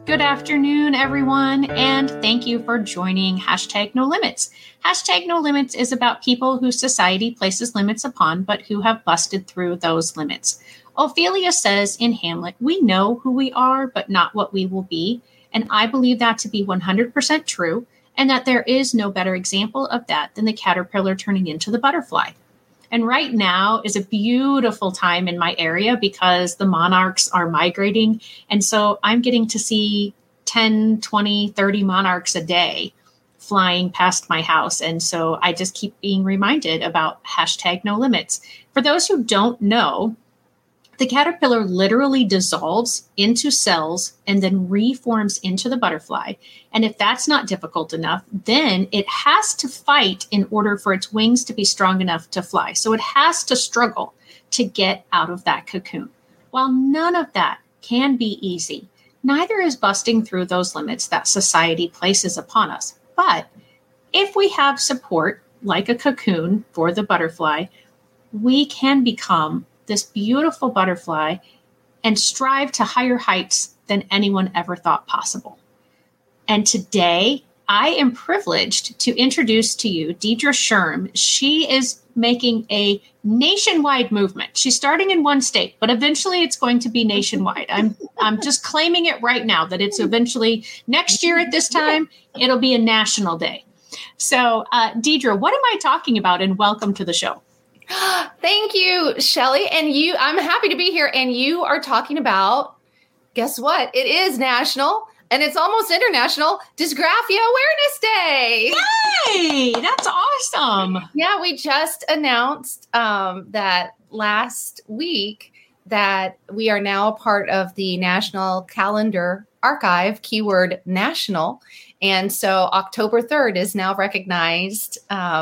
Good afternoon, everyone, and thank you for joining Hashtag No Limits. Hashtag No Limits is about people who society places limits upon, but who have busted through those limits. Ophelia says in Hamlet, "We know who we are, but not what we will be." And I believe that to be 100% true, and that there is no better example of that than the caterpillar turning into the butterfly. And right now is a beautiful time in my area because the monarchs are migrating. And so I'm getting to see 10, 20, 30 monarchs a day flying past my house. And so I just keep being reminded about hashtag no limits. For those who don't know, the caterpillar literally dissolves into cells and then reforms into the butterfly. And if that's not difficult enough, then it has to fight in order for its wings to be strong enough to fly. So it has to struggle to get out of that cocoon. While none of that can be easy, neither is busting through those limits that society places upon us. But if we have support, like a cocoon for the butterfly, we can become this beautiful butterfly and strive to higher heights than anyone ever thought possible. And today, I am privileged to introduce to you Deidre Sherm. She is making a nationwide movement. She's starting in one state, but eventually it's going to be nationwide. I'm just claiming it right now that it's eventually next year at this time, it'll be a national day. So, Deidre, what am I talking about? And welcome to the show. Thank you, Shelly. And I'm happy to be here. And you are talking about, guess what? It is national and it's almost international Dysgraphia Awareness Day. Yay! That's awesome. Yeah, we just announced that last week that we are now a part of the National Calendar Archive, keyword national. And so October 3rd is now recognized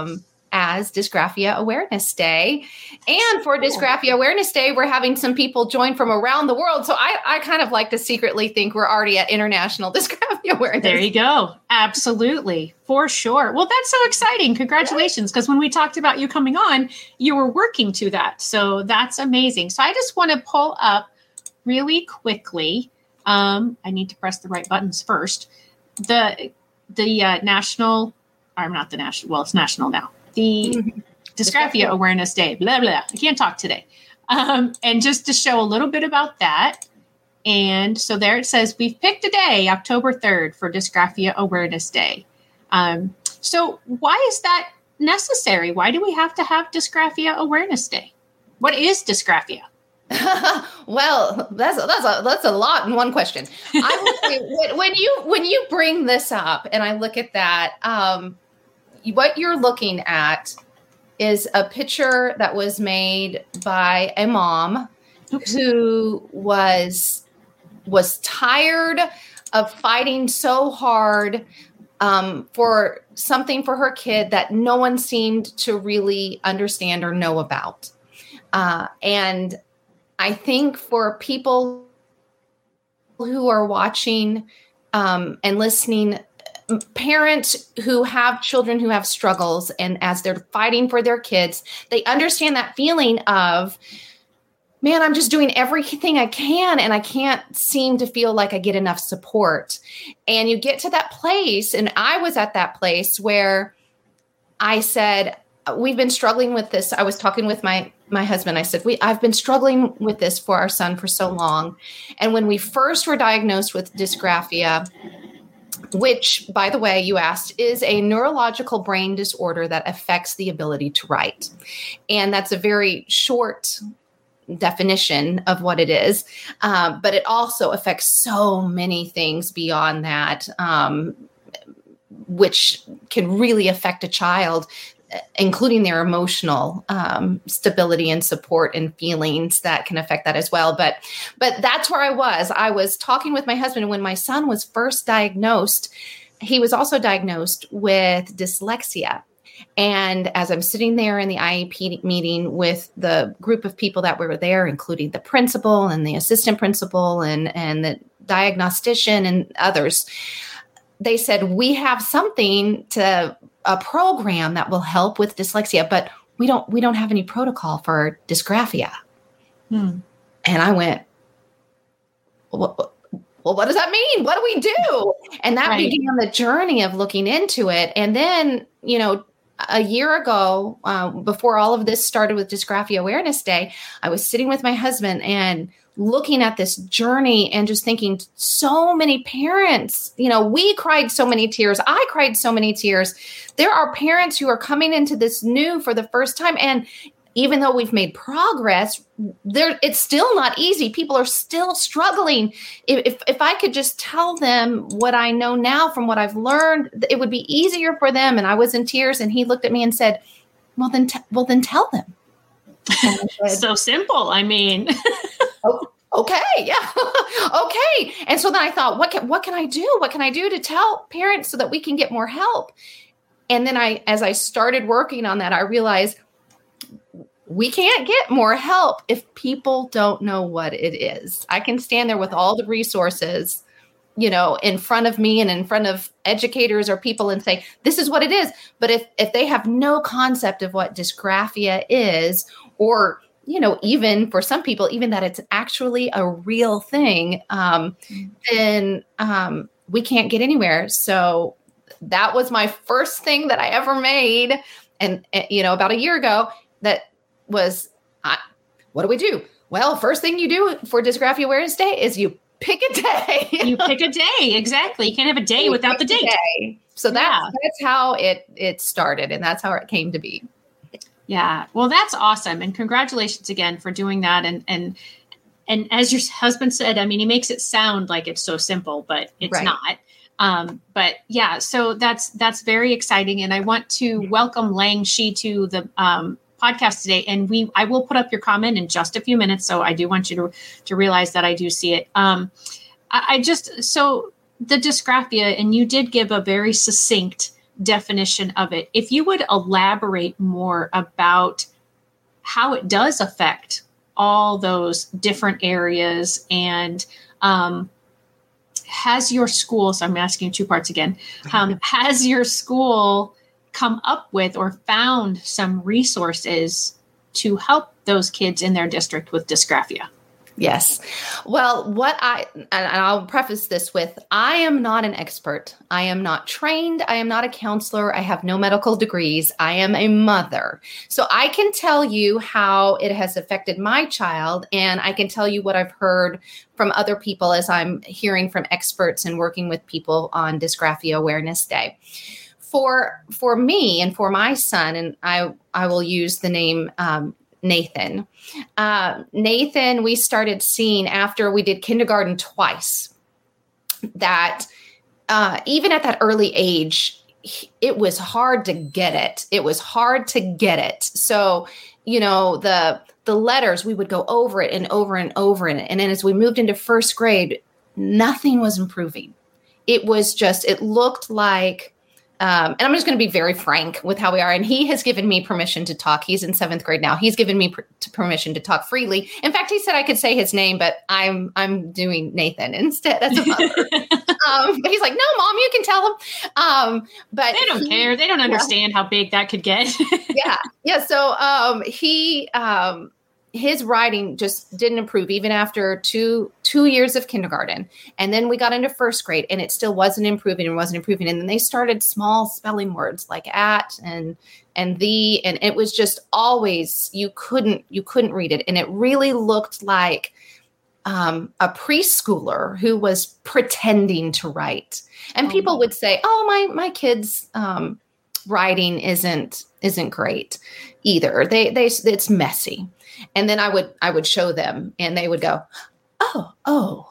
as Dysgraphia Awareness Day. And for Dysgraphia Awareness Day, we're having some people join from around the world. So I kind of like to secretly think we're already at International Dysgraphia Awareness. There you go. Absolutely. For sure. Well, that's so exciting. Congratulations. Because when we talked about you coming on, you were working to that. So that's amazing. So I just want to pull up really quickly. I need to press the right buttons first. The national, or not the national, well, it's national now. The Dysgraphia Awareness Day, blah, blah. I can't talk today. And just to show a little bit about that. And so there it says, we've picked a day, October 3rd, for Dysgraphia Awareness Day. So why is that necessary? Why do we have to have Dysgraphia Awareness Day? What is dysgraphia? Well, that's a lot in one question. I would say, when you bring this up and I look at that, what you're looking at is a picture that was made by a mom who was tired of fighting so hard for something for her kid that no one seemed to really understand or know about. And I think for people who are watching and listening, parents who have children who have struggles, and as they're fighting for their kids, they understand that feeling of, man, I'm just doing everything I can and I can't seem to feel like I get enough support. And you get to that place, and I was at that place where I said, we've been struggling with this. I was talking with my husband. I said, I've been struggling with this for our son for so long. And when we first were diagnosed with dysgraphia, which, by the way, you asked, is a neurological brain disorder that affects the ability to write. And that's a very short definition of what it is. But it also affects so many things beyond that, which can really affect a child, including their emotional stability and support and feelings that can affect that as well. But that's where I was. I was talking with my husband when my son was first diagnosed. He was also diagnosed with dyslexia. And as I'm sitting there in the IEP meeting with the group of people that were there, including the principal and the assistant principal and the diagnostician and others, they said, we have a program that will help with dyslexia, but we don't have any protocol for dysgraphia. And I went, well, what does that mean? What do we do? And that Right. began the journey of looking into it. And then, a year ago, before all of this started with Dysgraphia Awareness Day, I was sitting with my husband and looking at this journey and just thinking, so many parents, we cried so many tears. I cried so many tears. There are parents who are coming into this new for the first time. And even though we've made progress, it's still not easy. People are still struggling. If I could just tell them what I know now from what I've learned, it would be easier for them. And I was in tears, and he looked at me and said, well, then tell them. Said, so simple. I mean, okay. Yeah. Okay. And so then I thought, what can I do? What can I do to tell parents so that we can get more help? And then as I started working on that, I realized we can't get more help if people don't know what it is. I can stand there with all the resources, in front of me and in front of educators or people and say, this is what it is. But if they have no concept of what dysgraphia is, or, even for some people, even that it's actually a real thing, then we can't get anywhere. So that was my first thing that I ever made. And, about a year ago, that was, what do we do? Well, first thing you do for Dysgraphia Awareness Day is you pick a day. You pick a day. Exactly. You can't have a day without the date. So that's how it started. And that's how it came to be. Yeah. Well, that's awesome. And congratulations again for doing that. And as your husband said, I mean, he makes it sound like it's so simple, but it's not. But yeah, so that's very exciting. And I want to welcome Lang Shi to the podcast today. And I will put up your comment in just a few minutes. So I do want you to realize that I do see it. So the dysgraphia, and you did give a very succinct definition of it. If you would elaborate more about how it does affect all those different areas, and has your school, so I'm asking you two parts again, has your school come up with or found some resources to help those kids in their district with dysgraphia? Yes. Well, and I'll preface this with, I am not an expert. I am not trained. I am not a counselor. I have no medical degrees. I am a mother. So I can tell you how it has affected my child. And I can tell you what I've heard from other people as I'm hearing from experts and working with people on Dysgraphia Awareness Day. For me and for my son, and I will use the name Nathan. Nathan, we started seeing after we did kindergarten twice that even at that early age, it was hard to get it. It was hard to get it. So, the letters, we would go over it and over and over it. And then as we moved into first grade, nothing was improving. It was just, it looked like, and I'm just going to be very frank with how we are. And he has given me permission to talk. He's in 7th grade now. He's given me permission to talk freely. In fact, he said I could say his name, but I'm doing Nathan instead as a mother. But he's like, no, Mom, you can tell him. But they don't care. They don't understand how big that could get. Yeah. So his writing just didn't improve even after two years of kindergarten. And then we got into first grade and it still wasn't improving. And then they started small spelling words like at and the, and it was just always, you couldn't read it. And it really looked like a preschooler who was pretending to write. And people would say, oh, my kid's writing isn't great either. It's messy. And then I would show them and they would go, oh.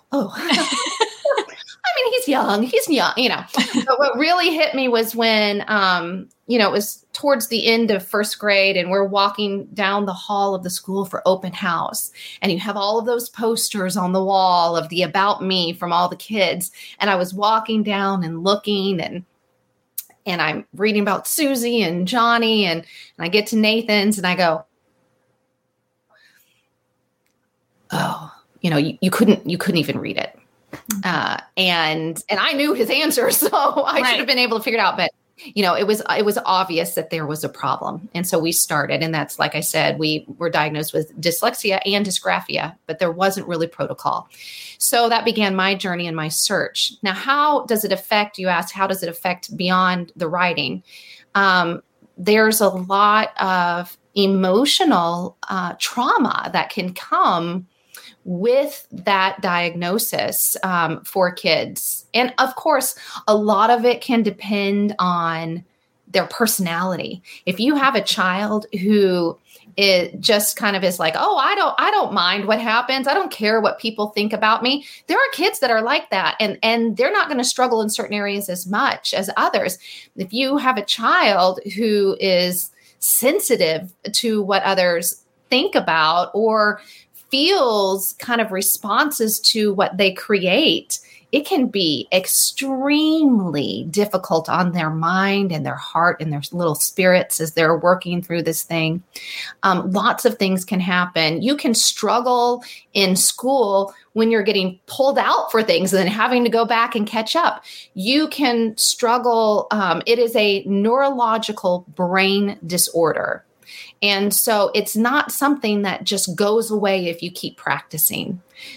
I mean, he's young, But what really hit me was when, it was towards the end of first grade and we're walking down the hall of the school for open house. And you have all of those posters on the wall of the about me from all the kids. And I was walking down and looking and I'm reading about Susie and Johnny and I get to Nathan's and I go, oh, you couldn't even read it. And I knew his answer, so I should have been able to figure it out. But it was obvious that there was a problem. And so we started, and that's, like I said, we were diagnosed with dyslexia and dysgraphia, but there wasn't really protocol. So that began my journey and my search. Now, how does it affect, you asked, how does it affect beyond the writing? There's a lot of emotional trauma that can come with that diagnosis for kids. And of course, a lot of it can depend on their personality. If you have a child who it just kind of is like, oh, I don't mind what happens. I don't care what people think about me. There are kids that are like that, and they're not going to struggle in certain areas as much as others. If you have a child who is sensitive to what others think about or feels kind of responses to what they create, it can be extremely difficult on their mind and their heart and their little spirits as they're working through this thing. Lots of things can happen. You can struggle in school when you're getting pulled out for things and then having to go back and catch up. You can struggle. It is a neurological brain disorder. And so it's not something that just goes away if you keep practicing.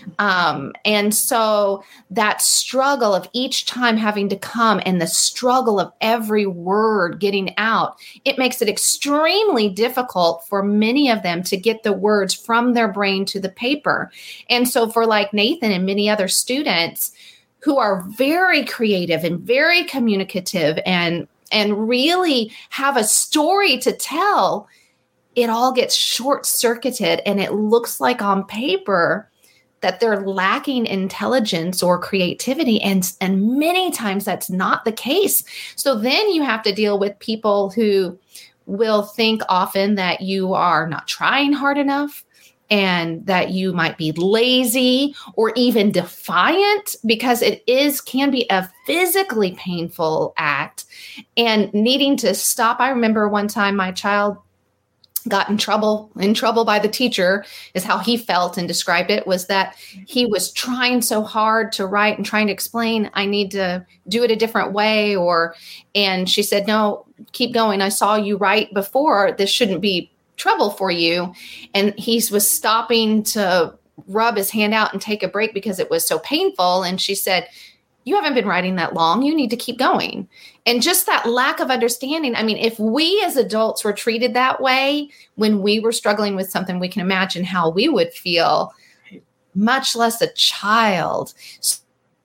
And so that struggle of each time having to come and the struggle of every word getting out, it makes it extremely difficult for many of them to get the words from their brain to the paper. And so for like Nathan and many other students who are very creative and very communicative and really have a story to tell, it all gets short-circuited and it looks like on paper that they're lacking intelligence or creativity. And many times that's not the case. So then you have to deal with people who will think often that you are not trying hard enough and that you might be lazy or even defiant, because it can be a physically painful act and needing to stop. I remember one time my child got in trouble by the teacher, is how he felt and described it, was that he was trying so hard to write and trying to explain, I need to do it a different way. And she said, no, keep going. I saw you write before. This shouldn't be trouble for you. And he was stopping to rub his hand out and take a break because it was so painful. And she said, you haven't been writing that long. You need to keep going. And just that lack of understanding. I mean, if we as adults were treated that way when we were struggling with something, we can imagine how we would feel, much less a child. So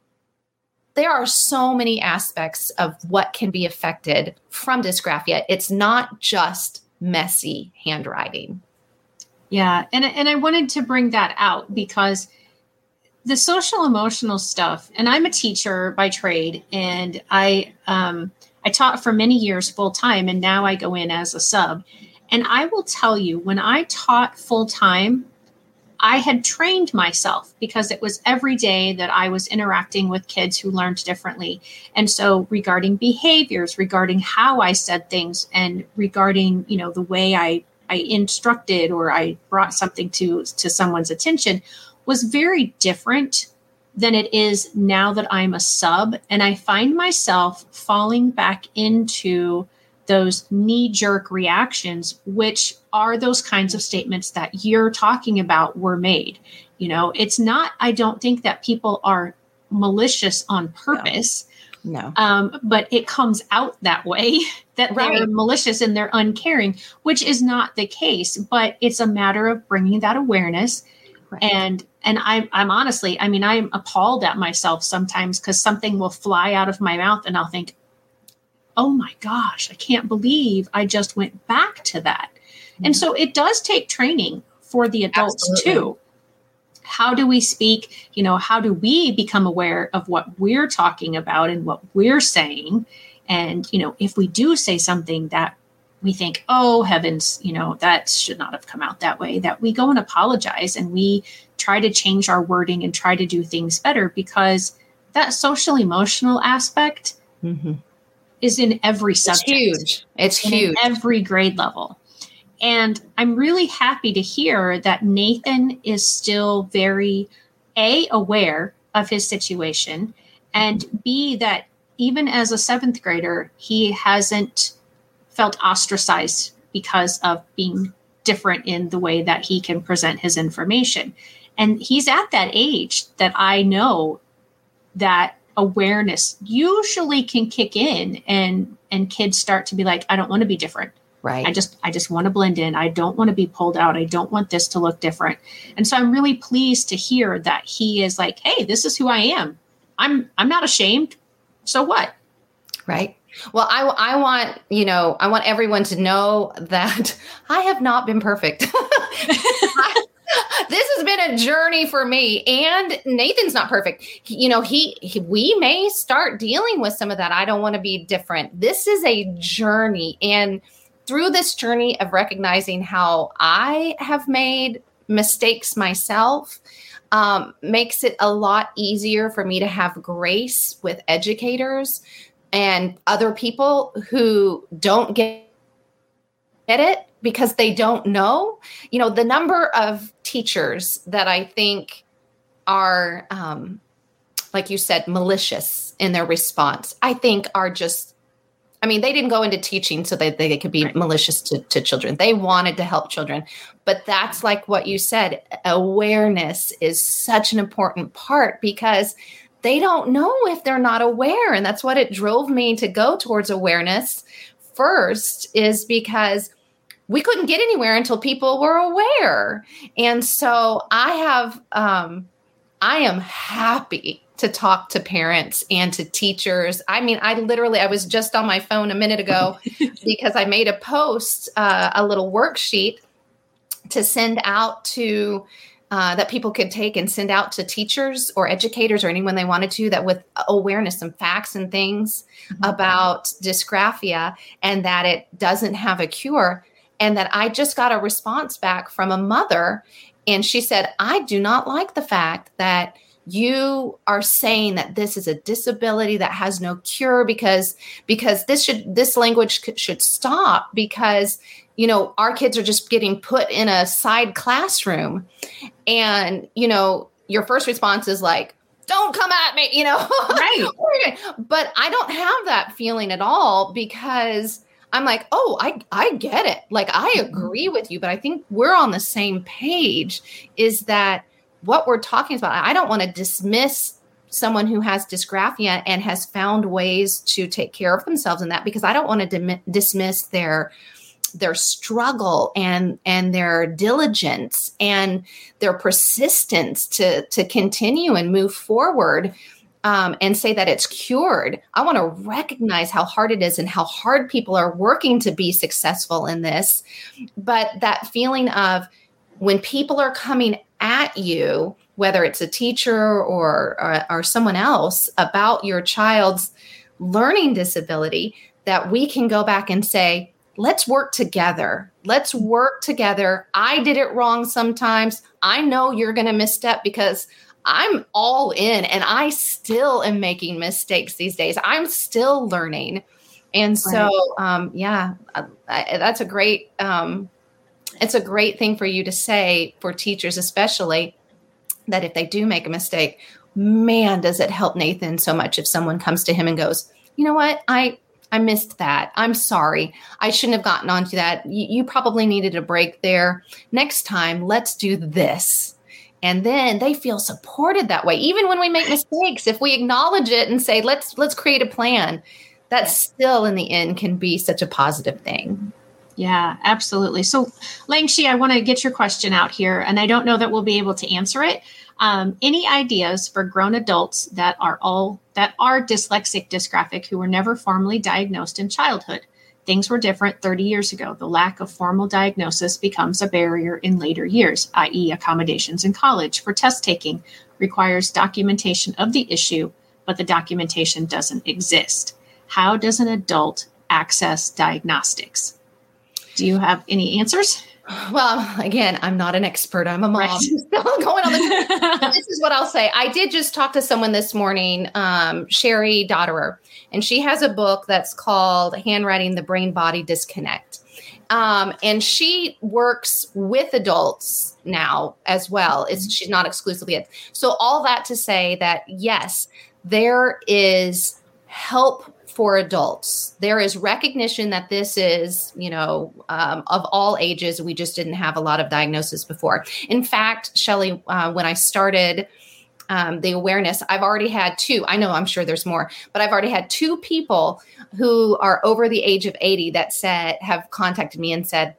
there are so many aspects of what can be affected from dysgraphia. It's not just messy handwriting. Yeah. And I wanted to bring that out because the social emotional stuff, and I'm a teacher by trade, and I taught for many years full time, and now I go in as a sub. And I will tell you, when I taught full time, I had trained myself because it was every day that I was interacting with kids who learned differently. And so regarding behaviors, regarding how I said things, and regarding, the way I instructed or I brought something to someone's attention was very different than it is now that I'm a sub. And I find myself falling back into those knee-jerk reactions, which are those kinds of statements that you're talking about were made. It's not, I don't think that people are malicious on purpose. No. But it comes out that way, that they're malicious and they're uncaring, which is not the case. But it's a matter of bringing that awareness. Right. And I'm honestly, I'm appalled at myself sometimes because something will fly out of my mouth and I'll think, oh my gosh, I can't believe I just went back to that. Mm-hmm. And so it does take training for the adults too. How do we speak? How do we become aware of what we're talking about and what we're saying? And, if we do say something that we think, oh heavens, that should not have come out that way, that we go and apologize and we try to change our wording and try to do things better, because that social emotional aspect is in every subject. It's huge. In every grade level. And I'm really happy to hear that Nathan is still very aware of his situation, and B, that even as a 7th grader, he hasn't felt ostracized because of being different in the way that he can present his information. And he's at that age that I know that awareness usually can kick in, and kids start to be like, I don't want to be different. Right. I just want to blend in. I don't want to be pulled out. I don't want this to look different. And so I'm really pleased to hear that he is like, hey, this is who I am. I'm not ashamed. So what? Right. Well, I want everyone to know that I have not been perfect. This has been a journey for me, and Nathan's not perfect. We may start dealing with some of that. I don't want to be different. This is a journey. And through this journey of recognizing how I have made mistakes myself, makes it a lot easier for me to have grace with educators and other people who don't get it because they don't know. The number of teachers that I think are, like you said, malicious in their response, I think are just, they didn't go into teaching so that they could be malicious to children. They wanted to help children. But that's like what you said, awareness is such an important part because they don't know if they're not aware. And that's what it drove me to go towards awareness first, is because we couldn't get anywhere until people were aware. And so I am happy to talk to parents and to teachers. I was just on my phone a minute ago because I made a post, a little worksheet to send out to that people could take and send out to teachers or educators or anyone they wanted to, that with awareness, some facts and things about dysgraphia, and that it doesn't have a cure. And that I just got a response back from a mother, and she said, I do not like the fact that you are saying that this is a disability that has no cure, because this language should stop, because our kids are just getting put in a side classroom. And, your first response is like, don't come at me, Right. But I don't have that feeling at all, because I'm like, oh, I get it. Like, I agree with you, but I think we're on the same page, is that what we're talking about, I don't want to dismiss someone who has dysgraphia and has found ways to take care of themselves in that, because I don't want to dismiss their struggle and their diligence and their persistence to continue and move forward, and say that it's cured. I want to recognize how hard it is and how hard people are working to be successful in this. But that feeling of when people are coming at you, whether it's a teacher or someone else, about your child's learning disability, that we can go back and say, let's work together. Let's work together. I did it wrong sometimes. I know you're going to misstep, because I'm all in, and I still am making mistakes these days. I'm still learning. And so, that's a great, it's a great thing for you to say, for teachers, especially, that if they do make a mistake, man, does it help Nathan so much if someone comes to him and goes, you know what? I missed that. I'm sorry. I shouldn't have gotten onto that. You probably needed a break there. Next time, let's do this. And then they feel supported that way. Even when we make mistakes, if we acknowledge it and say, let's create a plan, that still in the end can be such a positive thing. Yeah, absolutely. So Langshi, I want to get your question out here, and I don't know that we'll be able to answer it. Any ideas for grown adults that are dyslexic, dysgraphic, who were never formally diagnosed in childhood? Things were different 30 years ago. The lack of formal diagnosis becomes a barrier in later years, i.e. accommodations in college for test taking requires documentation of the issue, but the documentation doesn't exist. How does an adult access diagnostics? Do you have any answers? Well, again, I'm not an expert. I'm a mom. Right. Still going on the This is what I'll say. I did just talk to someone this morning, Sherry Dotterer, and she has a book that's called Handwriting the Brain-Body Disconnect. And she works with adults now as well. She's not exclusively it. So all that to say that, yes, there is help for adults. There is recognition that this is, of all ages. We just didn't have a lot of diagnosis before. In fact, Shelley, when I started the awareness, I've already had 2. I know, I'm sure there's more, but I've already had 2 people who are over the age of 80 that have contacted me and said,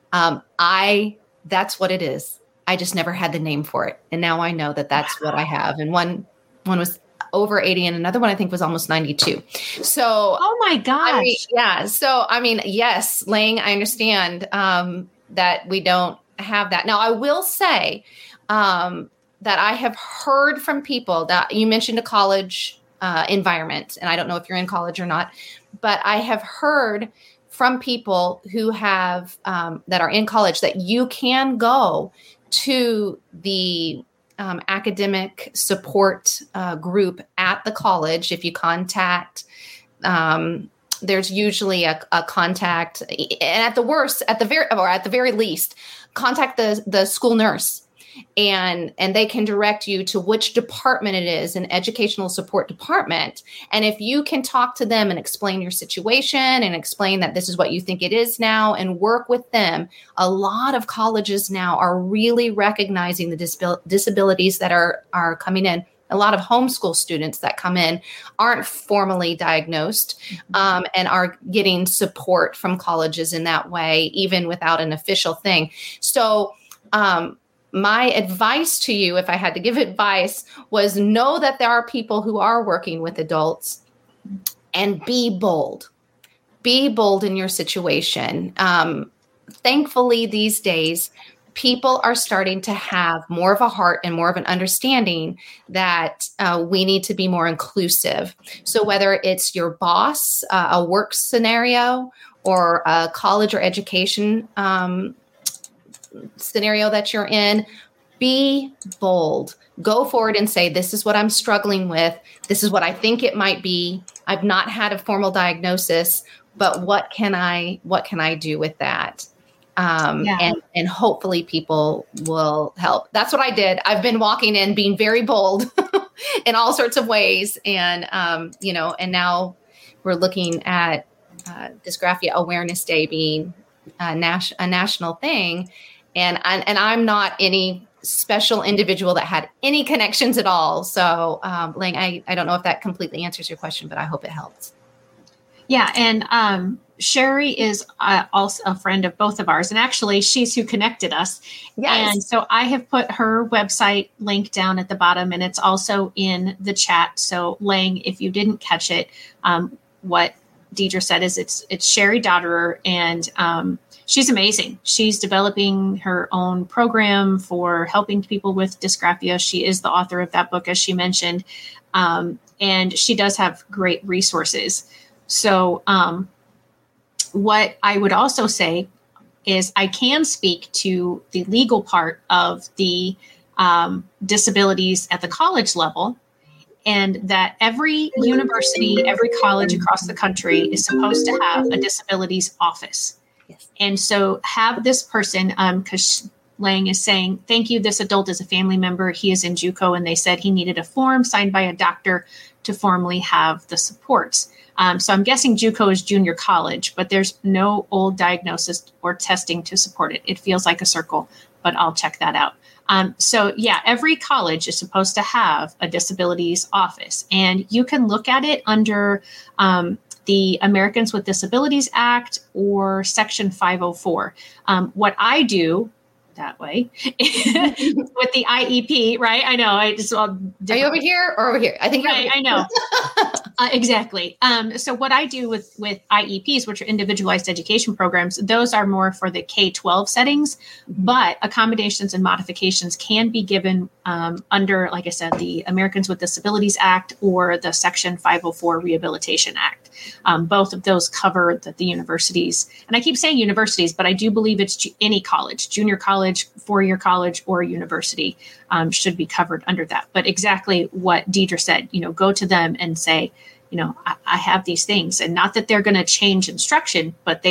that's what it is. I just never had the name for it. And now I know that that's what I have. And one was over 80 and another one I think was almost 92. So, oh my gosh. So, yes, Lang, I understand that we don't have that. Now, I will say that I have heard from people that you mentioned a college environment, and I don't know if you're in college or not, but I have heard from people who have that are in college that you can go to the academic support group at the college. If you contact, there's usually a contact, and at the very least, contact the school nurse, and they can direct you to which department it is, an educational support department. And if you can talk to them and explain your situation and explain that this is what you think it is now and work with them, a lot of colleges now are really recognizing the disabilities that are coming in. A lot of homeschool students that come in aren't formally diagnosed and are getting support from colleges in that way, even without an official thing. So, my advice to you, if I had to give advice, was know that there are people who are working with adults, and be bold. Be bold in your situation. Thankfully, these days, people are starting to have more of a heart and more of an understanding that we need to be more inclusive. So whether it's your boss, a work scenario, or a college or education scenario that you're in, be bold. Go forward and say, this is what I'm struggling with. This is what I think it might be. I've not had a formal diagnosis, but what can I do with that? And hopefully people will help. That's what I did. I've been walking in being very bold in all sorts of ways. And, and now we're looking at Dysgraphia Awareness Day being a national thing. And I'm not any special individual that had any connections at all. So, Lang, I don't know if that completely answers your question, but I hope it helps. Yeah. And Sherry is also a friend of both of ours. And actually, she's who connected us. Yes. And so I have put her website link down at the bottom, and it's also in the chat. So, Lang, if you didn't catch it, what Deidre said is it's Sherry Dotterer, and she's amazing. She's developing her own program for helping people with dysgraphia. She is the author of that book, as she mentioned, and she does have great resources. So what I would also say is I can speak to the legal part of the disabilities at the college level, and that every university, every college across the country is supposed to have a disabilities office. Yes. And so have this person, because Lang is saying, thank you, this adult is a family member. He is in JUCO, and they said he needed a form signed by a doctor to formally have the supports. So I'm guessing JUCO is junior college, but there's no old diagnosis or testing to support it. It feels like a circle, but I'll check that out. So yeah, every college is supposed to have a disabilities office, and you can look at it under the Americans with Disabilities Act or Section 504. What I do that way with the IEP, right? I know. Are you over here or over here? I think you're right. I know. Exactly. So what I do with IEPs, which are individualized education programs, those are more for the K-12 settings, but accommodations and modifications can be given under, like I said, the Americans with Disabilities Act or the Section 504 Rehabilitation Act. Both of those cover the universities. And I keep saying universities, but I do believe it's any college, junior college, four-year college, or university should be covered under that. But exactly what Deidre said, go to them and say, I have these things, and not that they're going to change instruction, but they would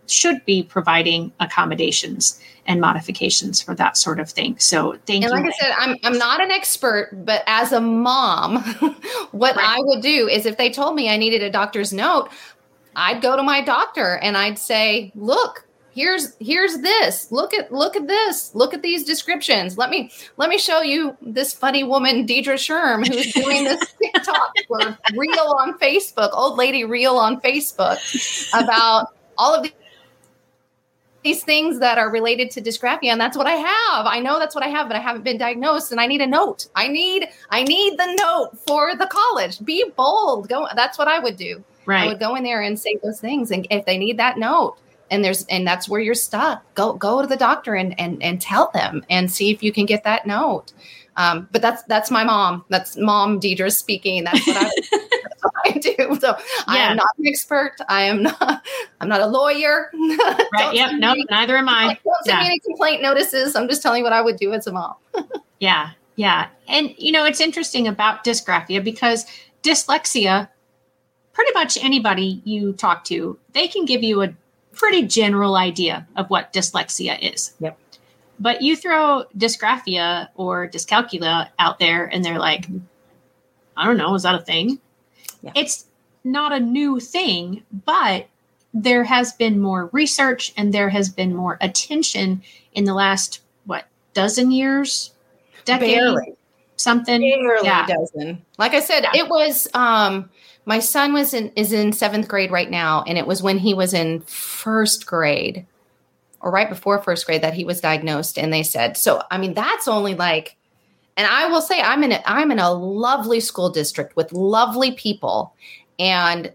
should be providing accommodations and modifications for that sort of thing. So thank you. And like I said, I'm not an expert, but as a mom, what I would do is if they told me I needed a doctor's note, I'd go to my doctor and I'd say, look, here's this. Look at this. Look at these descriptions. Let me show you this funny woman, Deidre Sherm, who's doing this TikTok or reel on Facebook, old lady reel on Facebook about all of these things that are related to dysgraphia. And that's what I have. I know that's what I have, but I haven't been diagnosed and I need a note. I need the note for the college. Be bold. Go. That's what I would do. Right. I would go in there and say those things. And if they need that note, and that's where you're stuck, go to the doctor and tell them and see if you can get that note. But that's my mom. That's Mom Deidre speaking. That's what I do. So I am not an expert. I'm not a lawyer. Right. Yep. No, neither am I. Don't send me any complaint notices. I'm just telling you what I would do as a mom. Yeah. Yeah. And it's interesting about dysgraphia because dyslexia, pretty much anybody you talk to, they can give you a pretty general idea of what dyslexia is. Yep. But you throw dysgraphia or dyscalculia out there and they're like, I don't know, is that a thing? Yeah. It's not a new thing, but there has been more research and there has been more attention in the last, dozen years? Decade? Barely. Something? Barely a dozen. Like I said, it was, my son is in 7th grade right now. And it was when he was in 1st grade or right before 1st grade that he was diagnosed. And they said, so, I mean, that's only like, and I will say I'm in a lovely school district with lovely people. And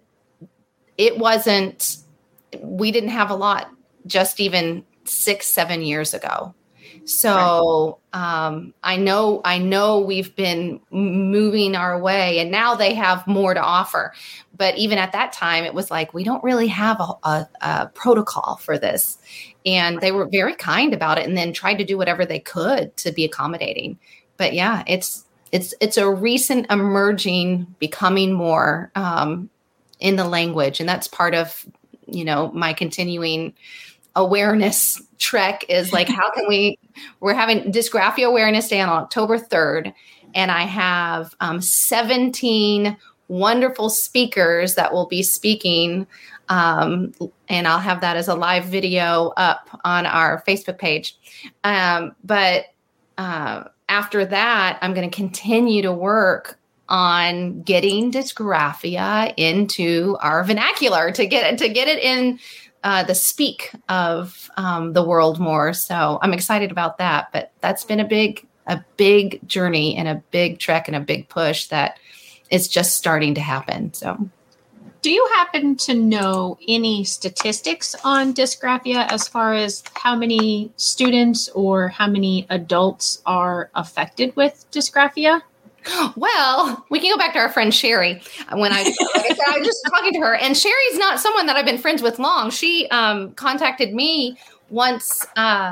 we didn't have a lot just even 6-7 years ago. So I know we've been moving our way and now they have more to offer. But even at that time, it was like, we don't really have a protocol for this. And they were very kind about it and then tried to do whatever they could to be accommodating. But yeah, it's a recent emerging, becoming more in the language. And that's part of, my continuing awareness trek is like, how can we're having Dysgraphia Awareness Day on October 3rd. And I have 17 wonderful speakers that will be speaking. And I'll have that as a live video up on our Facebook page. But after that, I'm going to continue to work on getting dysgraphia into our vernacular to get it in the speak of the world more. So I'm excited about that. But that's been a big journey and a big trek and a big push that is just starting to happen. So, do you happen to know any statistics on dysgraphia as far as how many students or how many adults are affected with dysgraphia? Well, we can go back to our friend Sherry. When I was just talking to her, and Sherry's not someone that I've been friends with long. She contacted me once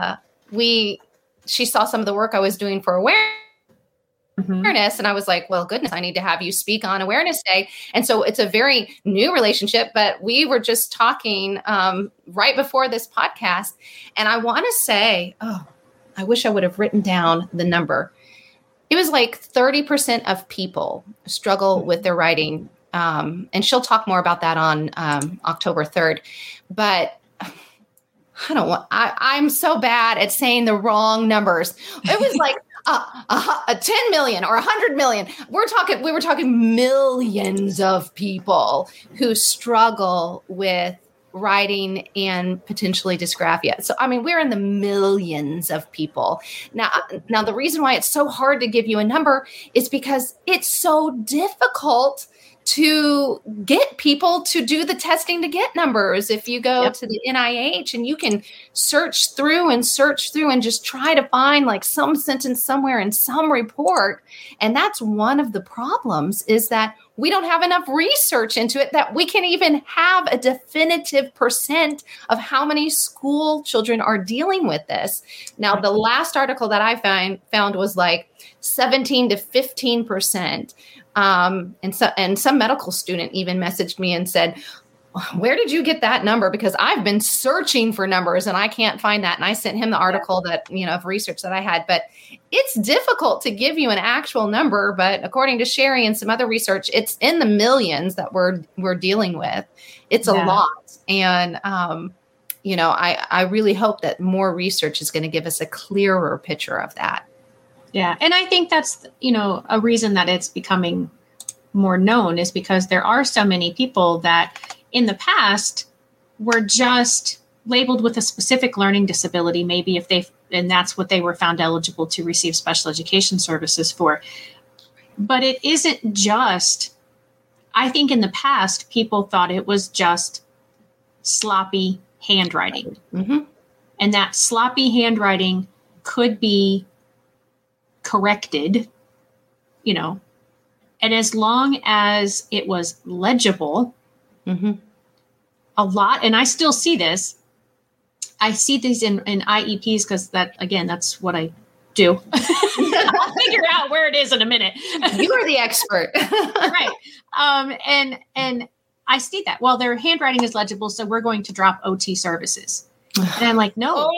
she saw some of the work I was doing for awareness. And I was like, well, goodness, I need to have you speak on Awareness Day. And so it's a very new relationship, but we were just talking right before this podcast. And I want to say, I wish I would have written down the number. It was like 30% of people struggle with their writing. And she'll talk more about that on October 3rd. But I'm so bad at saying the wrong numbers. It was like a 10 million or 100 million. We were talking millions of people who struggle with writing and potentially dysgraphia. So, I mean, we're in the millions of people. Now the reason why it's so hard to give you a number is because it's so difficult to get people to do the testing to get numbers. If you go to the NIH and you can search through and just try to find like some sentence somewhere in some report. And that's one of the problems is that we don't have enough research into it that we can even have a definitive percent of how many school children are dealing with this. Now, the last article that I found was like 17 to 15%. And some medical student even messaged me and said, where did you get that number? Because I've been searching for numbers and I can't find that. And I sent him the article that, of research that I had, but it's difficult to give you an actual number. But according to Sherry and some other research, it's in the millions that we're dealing with. It's a lot. And, I really hope that more research is going to give us a clearer picture of that. Yeah. And I think that's, a reason that it's becoming more known is because there are so many people that in the past were just labeled with a specific learning disability, maybe and that's what they were found eligible to receive special education services for. But it isn't just, I think in the past, people thought it was just sloppy handwriting. Mm-hmm. And that sloppy handwriting could be corrected, and as long as it was legible, mm-hmm. a lot, and I still see this. I see these in IEPs because that's what I do. I'll figure out where it is in a minute. You are the expert. Right. And I see that. Well, their handwriting is legible, so we're going to drop OT services. And I'm like, no,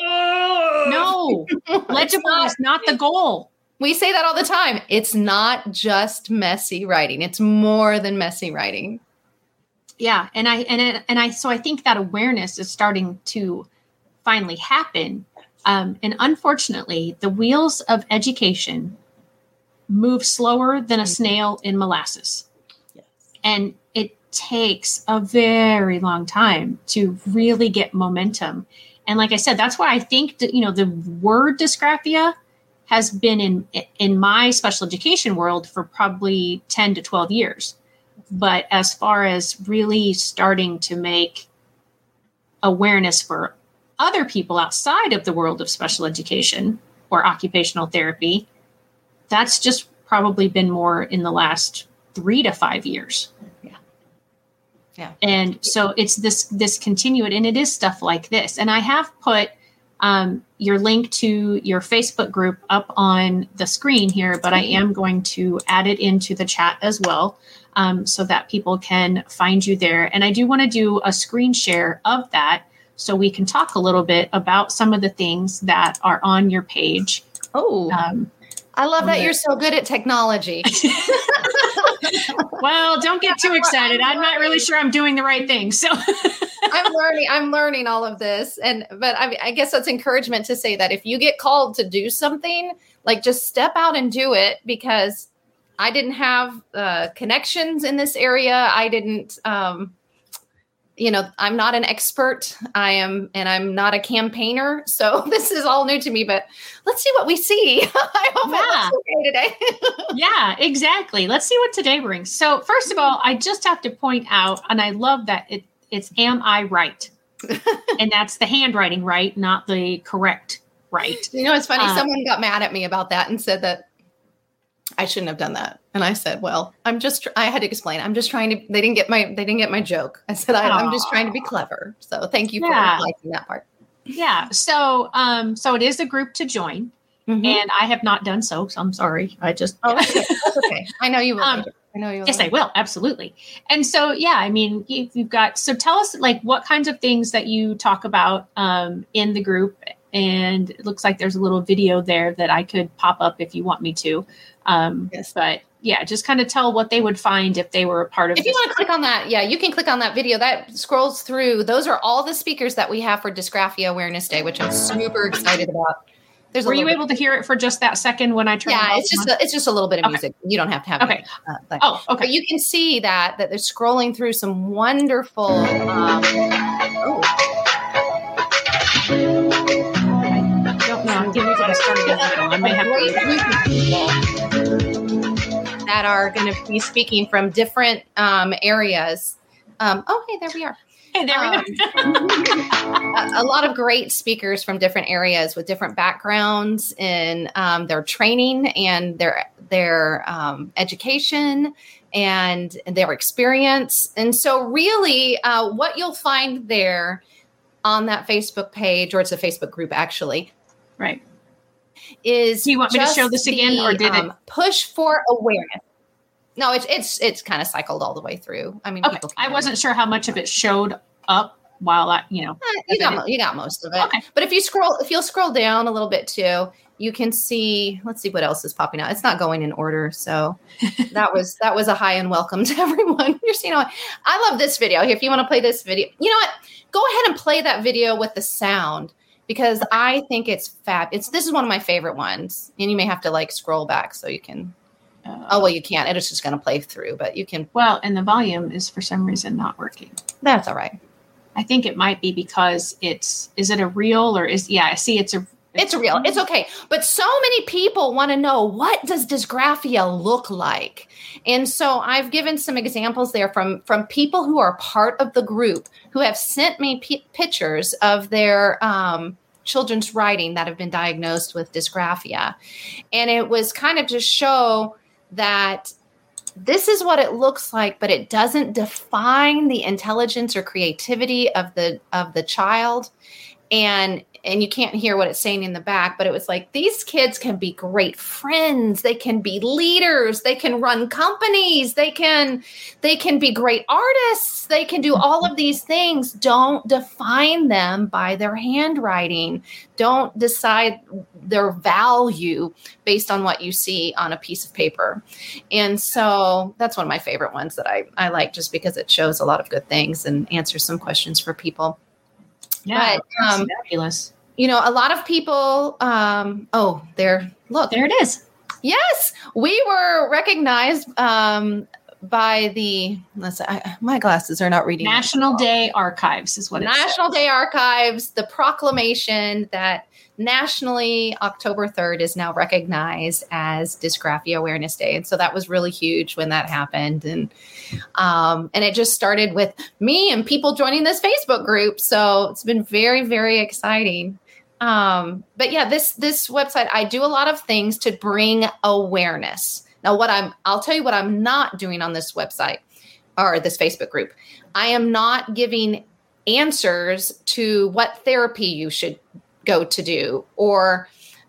legible is not the goal. We say that all the time. It's not just messy writing. It's more than messy writing. Yeah. So I think that awareness is starting to finally happen. And unfortunately, the wheels of education move slower than a snail in molasses. Yes. And it takes a very long time to really get momentum. And like I said, that's why I think that, the word dysgraphia has been in my special education world for probably 10 to 12 years. But as far as really starting to make awareness for other people outside of the world of special education or occupational therapy, that's just probably been more in the last 3 to 5 years. Yeah. And so it's this continued, and it is stuff like this. And I have put your link to your Facebook group up on the screen here, but I am going to add it into the chat as well, so that people can find you there. And I do want to do a screen share of that so we can talk a little bit about some of the things that are on your page. Oh, I love that you're so good at technology. Well, don't get too excited. I'm not really sure I'm doing the right thing. So I'm learning all of this. But I guess that's encouragement to say that if you get called to do something, like just step out and do it, because I didn't have connections in this area. I didn't, I'm not an expert. I'm not a campaigner. So this is all new to me, but let's see what we see. I hope it looks okay today. Yeah, exactly. Let's see what today brings. So first of all, I just have to point out, and I love that it's am I right? And that's the handwriting right, not the correct right. It's funny. Someone got mad at me about that and said that I shouldn't have done that. And I said, well, I had to explain. I'm just trying to, they didn't get my joke. I said, I'm just trying to be clever. So thank you for liking that part. Yeah. So it is a group to join, mm-hmm. and I have not done so I'm sorry. That's okay. I know you will. Yes, I will. Absolutely. And so, you've got, so tell us what kinds of things that you talk about, in the group. And it looks like there's a little video there that I could pop up if you want me to. Yes. But yeah, just kind of tell what they would find if they were a part of it. If you want to click on that, you can click on that video that scrolls through. Those are all the speakers that we have for Dysgraphia Awareness Day, which I'm super excited about. Were you able to hear it for just that second when I turned? Yeah, it's just a little bit of music. You don't have to have it. Okay. Okay. But you can see that they're scrolling through some wonderful. I'm getting ready to start again. I may have that are going to be speaking from different areas. Hey, there we are. Hey, there we go. A lot of great speakers from different areas with different backgrounds in their training and their education and their experience. And so really what you'll find there on that Facebook page, or it's a Facebook group actually. Right. Is do you want me to show this again, or did it push for awareness? No, it's kind of cycled all the way through. I mean, okay. I wasn't sure how much of it showed up while you got most of it. Okay. But if you'll scroll down a little bit too, you can see, let's see what else is popping out. It's not going in order. So that was a hi and welcome to everyone. You're seeing, I love this video. If you want to play this video, you know what? Go ahead and play that video with the sound, because I think it's fab. This is one of my favorite ones. And you may have to like scroll back so you can. You can't. It's just going to play through, but you can. Well, and the volume is for some reason not working. That's all right. I think it might be because is it a reel or I see it's a real. It's okay. But so many people want to know, what does dysgraphia look like? And so I've given some examples there from people who are part of the group who have sent me pictures of their children's writing that have been diagnosed with dysgraphia. And it was kind of to show that this is what it looks like, but it doesn't define the intelligence or creativity of the child. And you can't hear what it's saying in the back, but it was like, these kids can be great friends. They can be leaders. They can run companies. They can be great artists. They can do all of these things. Don't define them by their handwriting. Don't decide their value based on what you see on a piece of paper. And so that's one of my favorite ones that I like, just because it shows a lot of good things and answers some questions for people. Yeah, but, fabulous. A lot of people, there it is. Yes, we were recognized by the, my glasses are not reading. National Day Archives is what it says. National Day Archives, the proclamation that nationally October 3rd is now recognized as Dysgraphia Awareness Day. And so that was really huge when that happened. And it just started with me and people joining this Facebook group. So it's been very, very exciting. But yeah, this website, I do a lot of things to bring awareness. Now, I'll tell you what I'm not doing on this website or this Facebook group. I am not giving answers to what therapy you should go to do, or,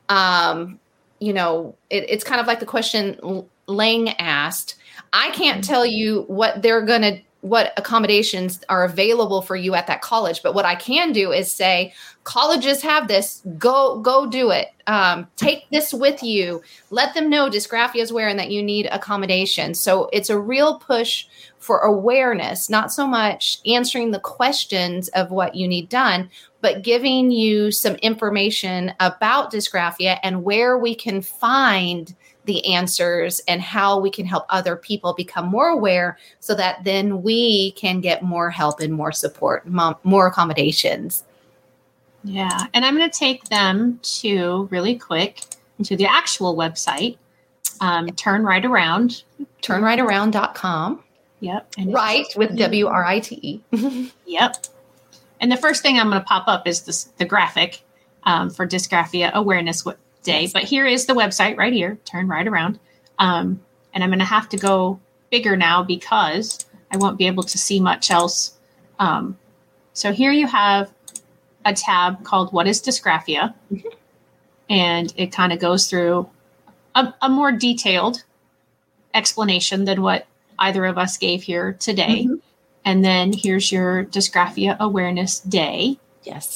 it's kind of like the question Lang asked. I can't tell you what accommodations are available for you at that college. But what I can do is say, colleges have this, go do it. Take this with you. Let them know dysgraphia is where and that you need accommodation. So it's a real push for awareness, not so much answering the questions of what you need done, but giving you some information about dysgraphia and where we can find the answers and how we can help other people become more aware, so that then we can get more help and more support, more accommodations. Yeah. And I'm going to take them to really quick to the actual website. Turn Right Around. Turnrightaround.com. Yep. And right with WRITE. Yep. And the first thing I'm going to pop up is the graphic for Dysgraphia Awareness Day. But here is the website right here, Turn Right Around. And I'm going to have to go bigger now because I won't be able to see much else. So here you have a tab called What is Dysgraphia? Mm-hmm. And it kind of goes through a more detailed explanation than what either of us gave here today. Mm-hmm. And then here's your Dysgraphia Awareness Day. Yes.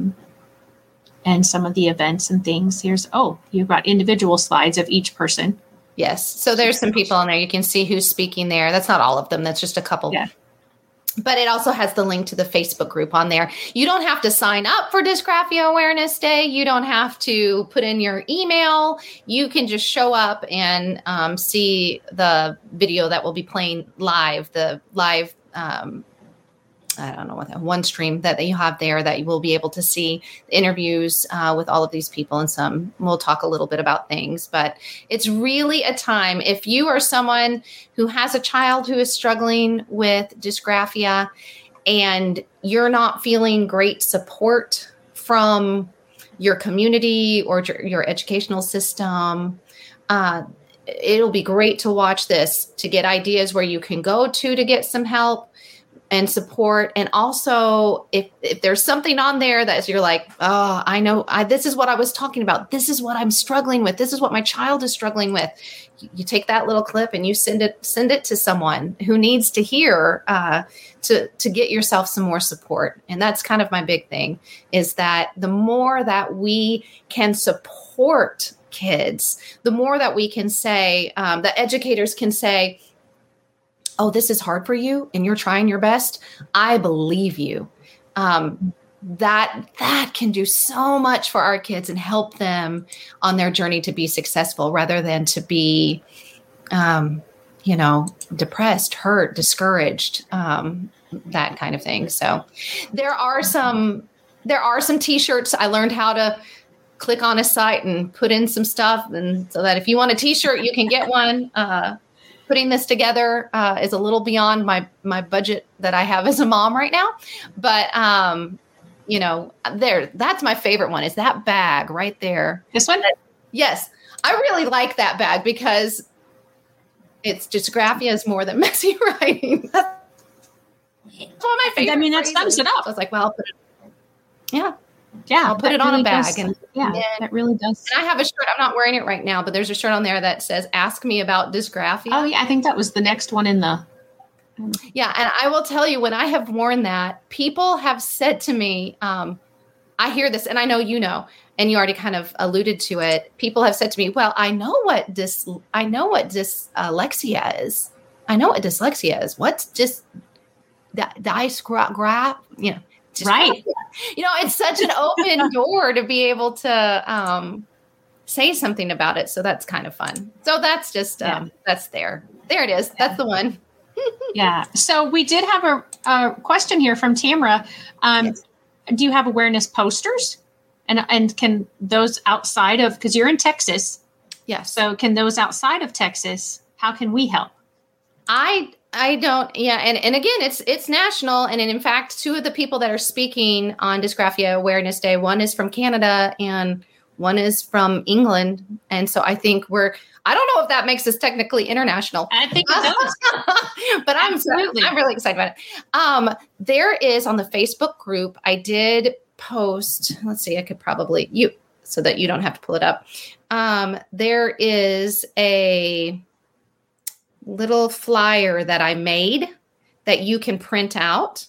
And some of the events and things. You've got individual slides of each person. Yes. So there's some people on there. You can see who's speaking there. That's not all of them. That's just a couple. Yeah. But it also has the link to the Facebook group on there. You don't have to sign up for Dysgraphia Awareness Day. You don't have to put in your email. You can just show up and see the video that will be playing live, the live I don't know what that one stream that you have there that you will be able to see interviews with all of these people, and we'll talk a little bit about things, but it's really a time. If you are someone who has a child who is struggling with dysgraphia and you're not feeling great support from your community or your educational system, it'll be great to watch this to get ideas where you can go to get some help. and support. And also if there's something on there that you're like, oh, I know, this is what I was talking about. This is what I'm struggling with. This is what my child is struggling with. You take that little clip and you send it to someone who needs to hear, to get yourself some more support. And that's kind of my big thing, is that the more that we can support kids, the more that we can say, that educators can say, oh, this is hard for you and you're trying your best. I believe you. That can do so much for our kids and help them on their journey to be successful, rather than to be, depressed, hurt, discouraged, that kind of thing. So there are some t-shirts. I learned how to click on a site and put in some stuff. And so that if you want a t-shirt, you can get one. Putting this together is a little beyond my budget that I have as a mom right now. But, that's my favorite one, is that bag right there. This one? Yes. I really like that bag because it's dysgraphia is more than messy writing. That's one of my favorite. I mean, that sums it up. I was like, well, I'll put it. Yeah. Yeah, I'll put it on a bag. That really does. And I have a shirt. I'm not wearing it right now, but there's a shirt on there that says, ask me about dysgraphia. Oh, yeah. I think that was the next one in the. Yeah. And I will tell you, when I have worn that, people have said to me, I hear this, and I know, and you already kind of alluded to it. People have said to me, well, I know what dyslexia is. I know what dyslexia is. What's dysgraph? Right. It's such an open door to be able to say something about it. So that's kind of fun. So that's just, that's there. There it is. Yeah. That's the one. Yeah. So we did have a question here from Tamara. Yes. Do you have awareness posters? And can those outside of, because you're in Texas. Yes. So can those outside of Texas, how can we help? I don't. Yeah. And again, it's national. And in fact, two of the people that are speaking on Dysgraphia Awareness Day, one is from Canada and one is from England. And so I think I don't know if that makes us technically international. I think it does. But I'm really excited about it. There is on the Facebook group, I did post, let's see, I could probably, so that you don't have to pull it up. There is a little flyer that I made that you can print out.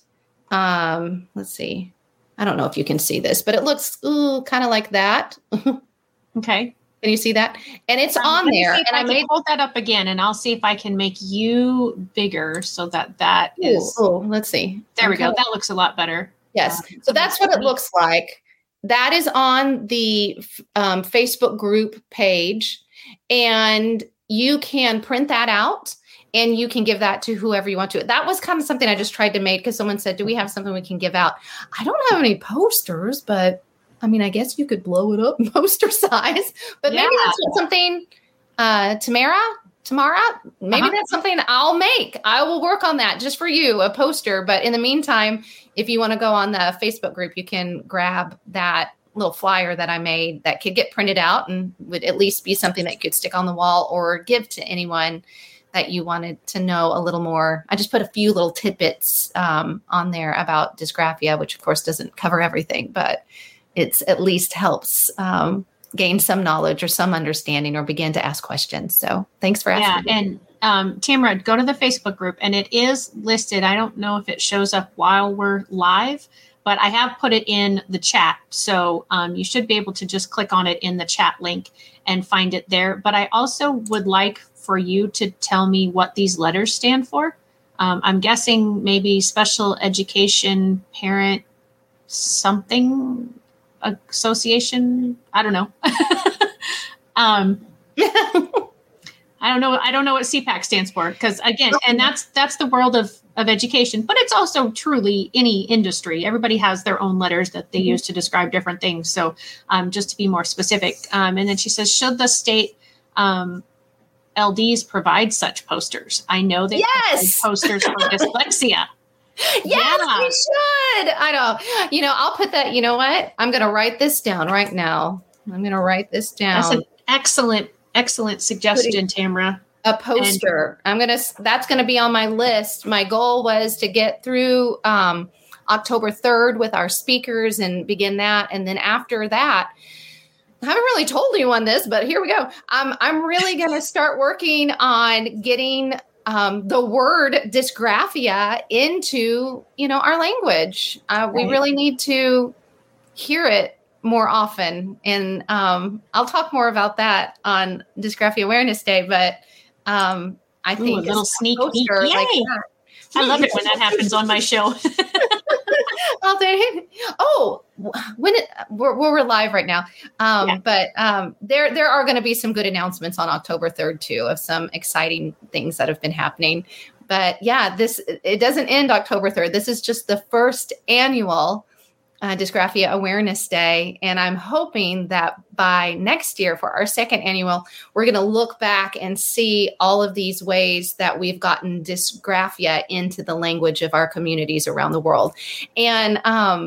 Let's see. I don't know if you can see this, but it looks kind of like that. Okay. Can you see that? And it's on there. And I may hold that up again, and I'll see if I can make you bigger so that is. Oh, let's see. There we go. That looks a lot better. Yes. So that's what it looks like. That is on the Facebook group page, and you can print that out and you can give that to whoever you want to. That was kind of something I just tried to make because someone said, do we have something we can give out? I don't have any posters, but I mean, I guess you could blow it up poster size, but maybe that's something, Tamara, maybe that's something I'll make. I will work on that just for you, a poster. But in the meantime, if you want to go on the Facebook group, you can grab that little flyer that I made that could get printed out and would at least be something that you could stick on the wall or give to anyone that you wanted to know a little more. I just put a few little tidbits on there about dysgraphia, which of course doesn't cover everything, but it's at least helps gain some knowledge or some understanding or begin to ask questions. So thanks for asking. Yeah, and Tamara, go to the Facebook group, and it is listed. I don't know if it shows up while we're live, but I have put it in the chat. So you should be able to just click on it in the chat link and find it there. But I also would like for you to tell me what these letters stand for. I'm guessing maybe special education parent something association. I don't know. I don't know what CPAC stands for, because again, and that's the world of education, but it's also truly any industry. Everybody has their own letters that they use to describe different things. So just to be more specific. And then she says, should the state LDs provide such posters? I know they provide posters for dyslexia. Yes, we should. I know. I'll put that, you know what? I'm going to write this down right now. I'm going to write this down. That's an excellent suggestion, Tamara. A poster. That's gonna be on my list. My goal was to get through October 3rd with our speakers and begin that. And then after that, I haven't really told anyone this, but here we go. I'm really going to start working on getting the word dysgraphia into, our language. We really need to hear it more often. And I'll talk more about that on Dysgraphia Awareness Day, but I think a little sneak peek. Yay! Like I love it when that happens on my show. We're live right now. But there are going to be some good announcements on October 3rd too of some exciting things that have been happening. But it doesn't end October 3rd. This is just the first annual Dysgraphia Awareness Day. And I'm hoping that by next year for our second annual, we're going to look back and see all of these ways that we've gotten dysgraphia into the language of our communities around the world. And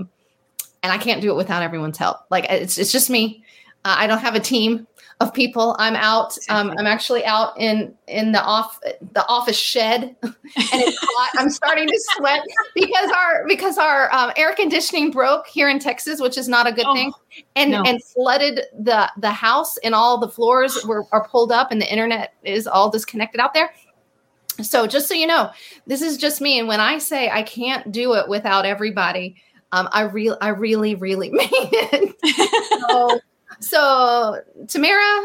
I can't do it without everyone's help. Like it's just me. I don't have a team of people. I'm out. I'm actually out in the office shed, and it's hot. I'm starting to sweat because our air conditioning broke here in Texas, which is not a good thing, and flooded the house, and all the floors are pulled up, and the internet is all disconnected out there. So just so you know, this is just me. And when I say I can't do it without everybody, I really mean it. So Tamara,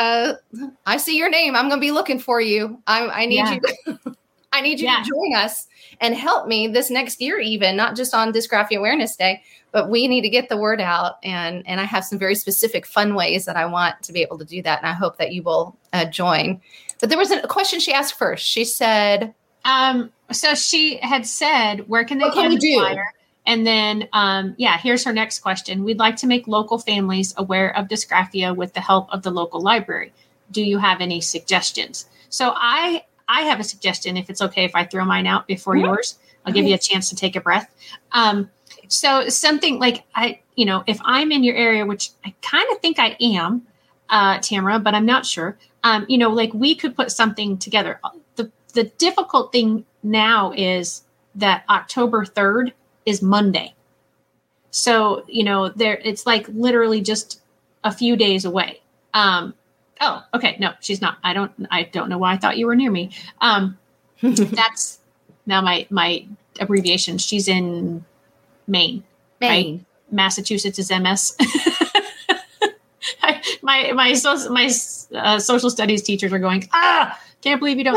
I see your name. I'm going to be looking for you. I need you. I need you to join us and help me this next year, even not just on Dysgraphia Awareness Day, but we need to get the word out. And I have some very specific fun ways that I want to be able to do that. And I hope that you will join. But there was a question she asked first. She said, so she had said, where can they find the flyer? And then, here's her next question. We'd like to make local families aware of dysgraphia with the help of the local library. Do you have any suggestions? So I have a suggestion, if it's okay if I throw mine out before yours. I'll give you a chance to take a breath. So something like if I'm in your area, which I kind of think I am, Tamara, but I'm not sure. Like we could put something together. The difficult thing now is that October 3rd is Monday. So, it's like literally just a few days away. Okay. No, she's not. I don't know why I thought you were near me. That's now my abbreviation. She's in Maine. Right? Massachusetts is MS. My social studies teachers are going, can't believe you don't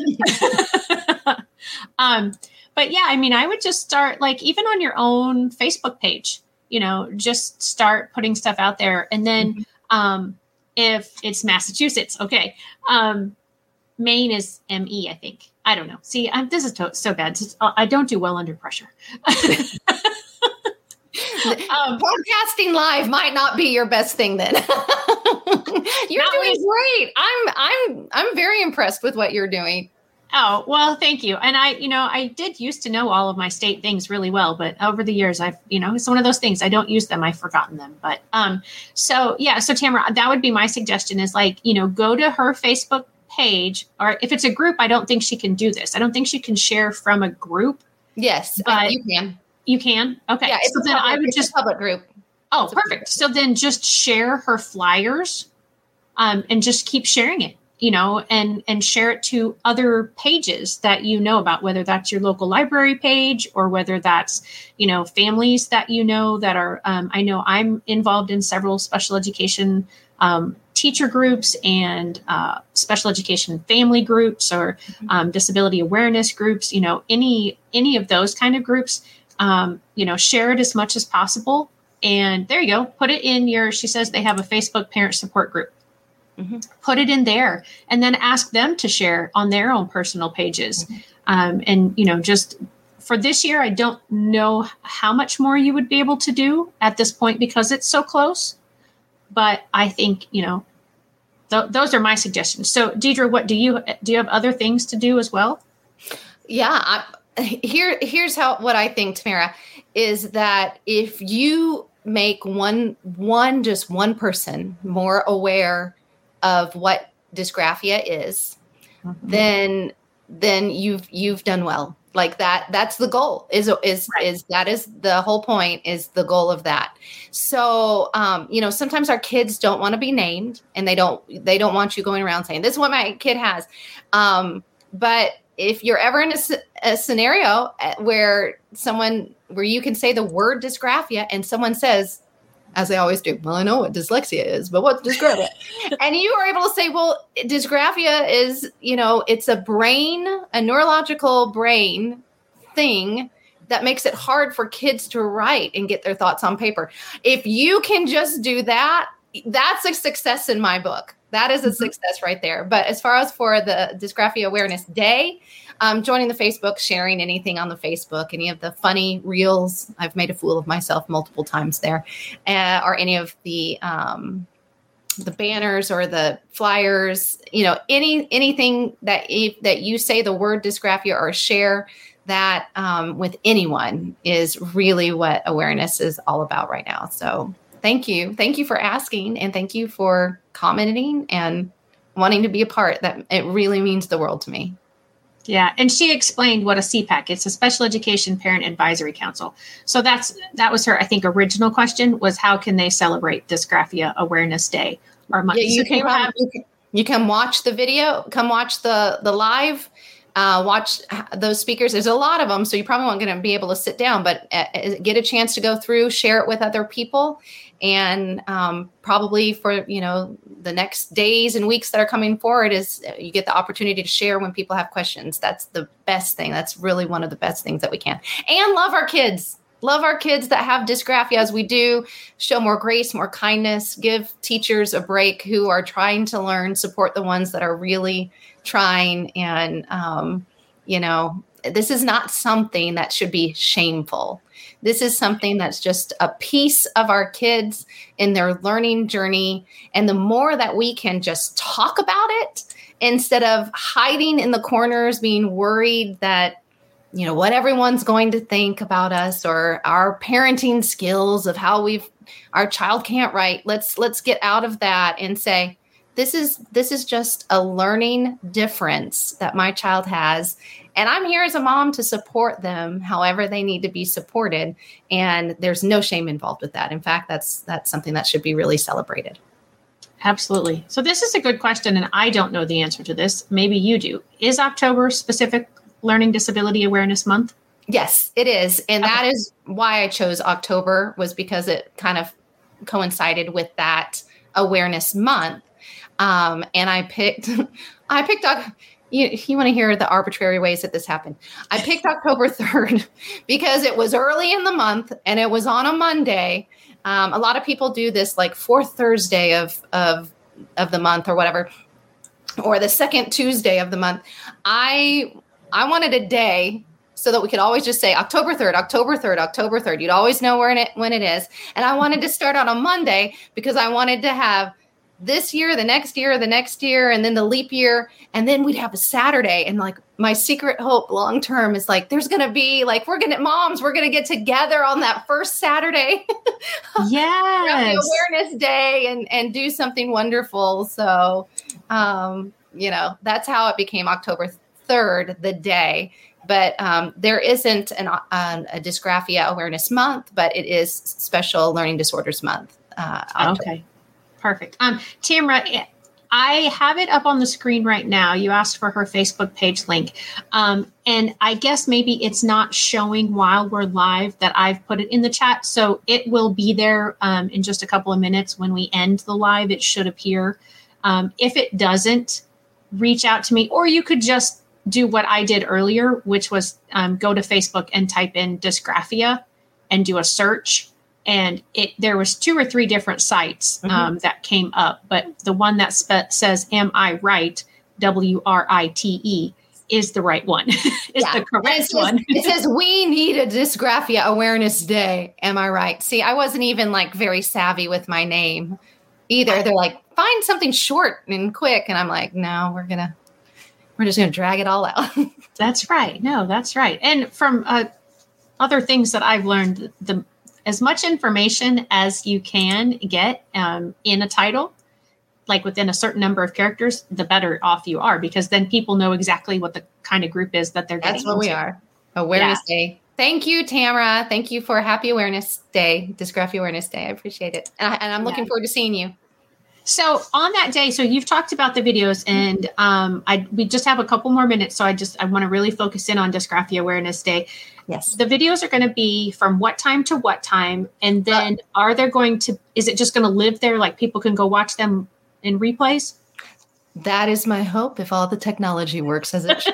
know. But I would just start like even on your own Facebook page, just start putting stuff out there. And then if it's Massachusetts, okay. Maine is ME, I think. I don't know. See, this is so bad. I don't do well under pressure. Broadcasting live might not be your best thing then. You're doing great. I'm very impressed with what you're doing. Oh, well, thank you. And I did used to know all of my state things really well, but over the years it's one of those things. I don't use them. I've forgotten them. But so Tamara, that would be my suggestion is go to her Facebook page, or if it's a group, I don't think she can do this. I don't think she can share from a group. Yes, but you can. You can? Okay. Yeah, it's a public group. Oh, perfect. So then just share her flyers and just keep sharing it. And share it to other pages that about, whether that's your local library page or whether that's, families that that are, I know I'm involved in several special education teacher groups and special education family groups or disability awareness groups, any of those kind of groups, share it as much as possible. And there you go. Put it in she says they have a Facebook parent support group. Put it in there and then ask them to share on their own personal pages. And, just for this year, I don't know how much more you would be able to do at this point because it's so close. But I think, those are my suggestions. So, Deidre, what do you have other things to do as well? Yeah. Here's what I think, Tamara, is that if you make one person more aware of what dysgraphia is, then you've done well. Like that's the goal is the whole point, is the goal of that. So, sometimes our kids don't want to be named, and they don't want you going around saying, this is what my kid has. But if you're ever in a scenario where you can say the word dysgraphia and someone says, as they always do, well, I know what dyslexia is, but what's dysgraphia? And you are able to say, well, dysgraphia is, it's a neurological brain thing that makes it hard for kids to write and get their thoughts on paper. If you can just do that, that's a success in my book. That is a success right there. But as far as for the Dysgraphia Awareness Day, joining the Facebook, sharing anything on the Facebook, any of the funny reels. I've made a fool of myself multiple times there, or any of the banners or the flyers. Anything that you say the word dysgraphia or share that with anyone is really what awareness is all about right now. So thank you for asking, and thank you for commenting and wanting to be a part. That it really means the world to me. Yeah. And she explained what a CPAC, it's a Special Education Parent Advisory Council. So that was her, I think, original question was, how can they celebrate Dysgraphia Awareness Day or month? Yeah, you can watch the video, come watch the live, watch those speakers. There's a lot of them, so you probably won't going to be able to sit down, but get a chance to go through, share it with other people. And probably for, the next days and weeks that are coming forward is you get the opportunity to share when people have questions. That's the best thing. That's really one of the best things that we can. And love our kids. Love our kids that have dysgraphia as we do. Show more grace, more kindness. Give teachers a break who are trying to learn. Support the ones that are really trying. And, this is not something that should be shameful. This is something that's just a piece of our kids in their learning journey. And the more that we can just talk about it instead of hiding in the corners, being worried that, what everyone's going to think about us or our parenting skills of how our child can't write. Let's get out of that and say, this is just a learning difference that my child has. And I'm here as a mom to support them however they need to be supported. And there's no shame involved with that. In fact, that's something that should be really celebrated. Absolutely. So this is a good question, and I don't know the answer to this. Maybe you do. Is October specific Learning Disability Awareness Month? Yes, it is. And that is why I chose October, was because it kind of coincided with that awareness month. And I picked you want to hear the arbitrary ways that this happened. I picked October 3rd because it was early in the month and it was on a Monday. A lot of people do this like fourth Thursday of the month or whatever, or the second Tuesday of the month. I wanted a day so that we could always just say October 3rd, October 3rd, October 3rd. You'd always know when it is. And I wanted to start on a Monday because I wanted to have this year, the next year, and then the leap year. And then we'd have a Saturday. And like my secret hope long-term is like, there's going to be like, we're going to get together on that first Saturday. Yes. the Awareness Day and do something wonderful. So, that's how it became October 3rd, the day. But there isn't a Dysgraphia Awareness Month, but it is Special Learning Disorders Month. Okay. Perfect. Tamara, I have it up on the screen right now. You asked for her Facebook page link. And I guess maybe it's not showing while we're live that I've put it in the chat. So it will be there in just a couple of minutes. When we end the live, it should appear. If it doesn't, reach out to me, or you could just do what I did earlier, which was go to Facebook and type in Dysgraphia and do a search. And there was 2 or 3 different sites that came up, but the one that says "Am I Right?" WRITE is the right one. The correct one. It says we need a Dysgraphia Awareness Day. Am I right? See, I wasn't even like very savvy with my name either. They're like, find something short and quick, and I'm like, no, we're just gonna drag it all out. That's right. No, that's right. And from other things that I've learned, as much information as you can get in a title, like within a certain number of characters, the better off you are, because then people know exactly what the kind of group is that they're getting. That's what we are. Awareness Day. Thank you, Tamara. Thank you for Happy Awareness Day, Dysgraphia Awareness Day. I appreciate it. And I'm looking forward to seeing you. So on that day, so you've talked about the videos, and we just have a couple more minutes. So I want to really focus in on Dysgraphia Awareness Day. Yes. The videos are going to be from what time to what time? And then is it just going to live there? Like people can go watch them in replays? That is my hope, if all the technology works as it should.